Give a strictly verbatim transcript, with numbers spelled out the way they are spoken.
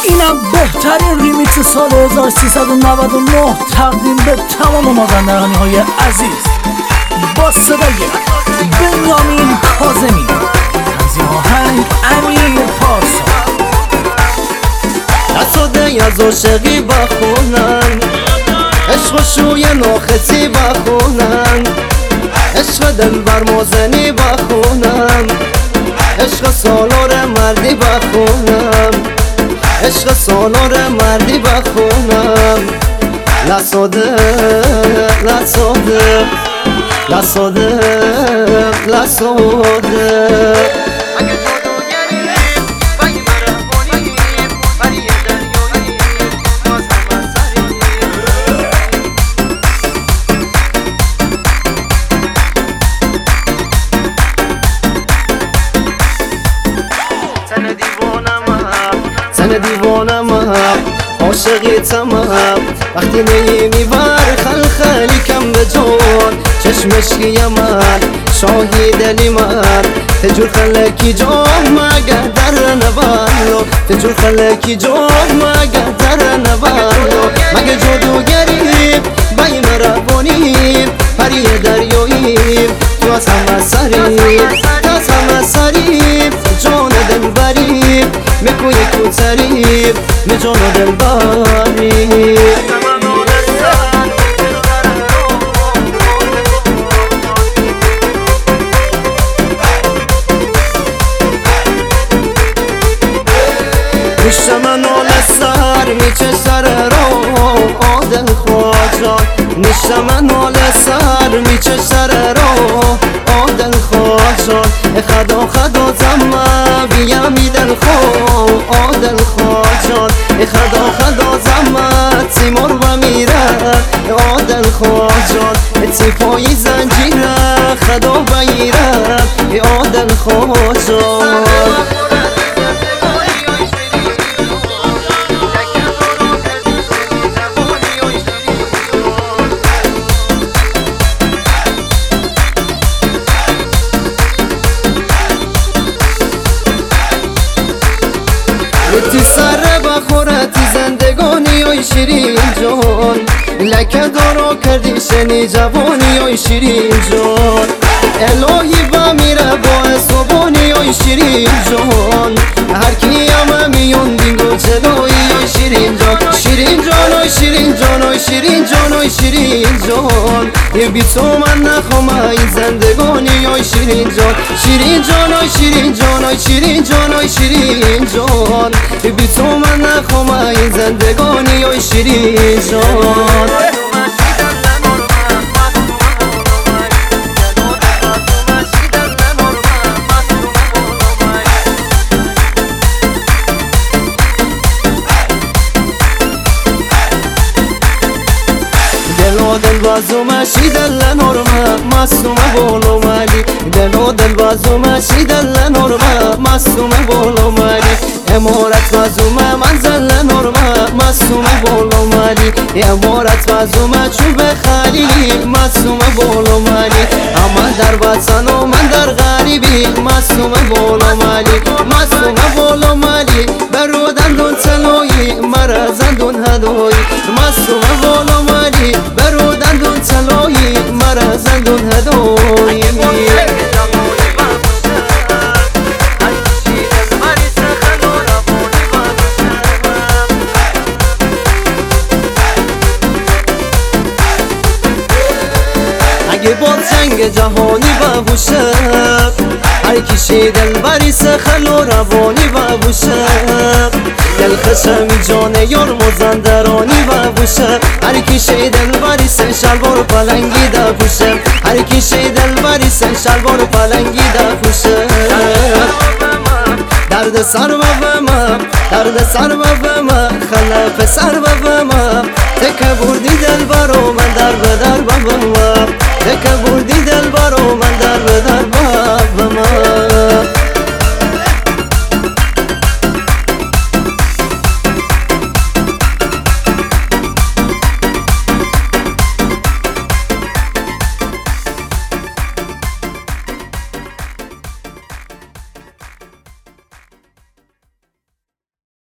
اینم بهترین ریمیکس سال هزار و سیصد و نود و نه تقدیم به تمام مازندرانی های عزیز با صدای بنیامین کاظمی، تنظیم آهنگ امیر پارسا. نساده از عاشقی بخونن، عشق شوی ناختی بخونن، عشق دل بر مازنی بخونم، عشق سالار مردی بخونم، عشق سالار مردی بخونم. لساده لساده لساده لساده زن دیوانم عاشقی تمام وقتی نیمی بر خلخلی کم به جان چشمشکی من شاهی دلی من تجور خلکی جان مگه در نبالو تجور خلکی جان مگه در نبالو مگه جادوگری بای مرابونی پری دریایی تو از همه سری تو از همه سری جان دل بری میکوی کوتری می جان دل بری. گوش من آل سر میچه سر رو آدل خواجان نیش من آل سر میچه سر رو آدل خواجان خدا خدا زمه بیم دل خو آدل خواجان خدا خدا زمه تیمور و میره آدل خواجان تی پایی زنجیره خدا بیره آدل خواجان. تی سر بخوره تی زندگانی های شیرین جان لکه دارا کردی شنی جوانی های شیرین جان الهی با میره با صبانی های شیرین جان هر کی همه میون دینگو جلوی های شیرین جان شیرین جان های شیرین جان های شیرین جان های شیرین جان یه بی تو من نخوام این زندگانی های شیرین جان شیرین جان های شیرین جان های شیرین جان های شیرین جان یه بی تو من نخوام این زندگانی های شیرین جان. دل بازو ماشی دل نورما مصومه بولو مالی دل دل بازو ماشی دل نورما مصومه بولو مالی امارت بازو ما منزل نورما مصومه بولو مالی امارت بازو ما چوب خالی مصومه بولو مالی اما در وطن و من در غریبی مصومه بولو مالی مصومه بولو مالی برودن دون تلوی مرزن دون هدوی مصومه بولو مالی برودن دون تلوی مرزن دون هدوی. اگه با جنگ جهانی ببوشه هر کشی دل بریس خل و روانی ببوشه دل خشمی جان یار مازندرانی ببوشه هر کشی دل بریس شلوار پلنگی دبوشه هر کشی دل بریس شلوار پلنگی دبوشه درد سر و بما درد سر و بما خلاف سر و بما تکه بردی دل برو من در بدر